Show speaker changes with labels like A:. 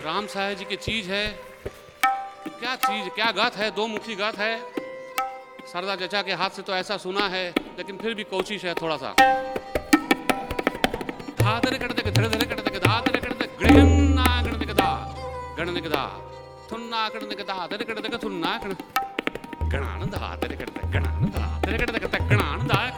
A: राम साहब जी की चीज है, क्या चीज, क्या गात है, दो मुखी गात है। शारदा चचा के हाथ से तो ऐसा सुना है, लेकिन फिर भी कोशिश है थोड़ा सा। धा धरे कट दे धरे धरे कट दे धा धरे कट दे गणना गण दे धा गण दे धा थुन्ना कट दे धा धरे कट दे थुन्ना गण गणान धा धरे कट दे गणान धा धरे कट दे गणान धा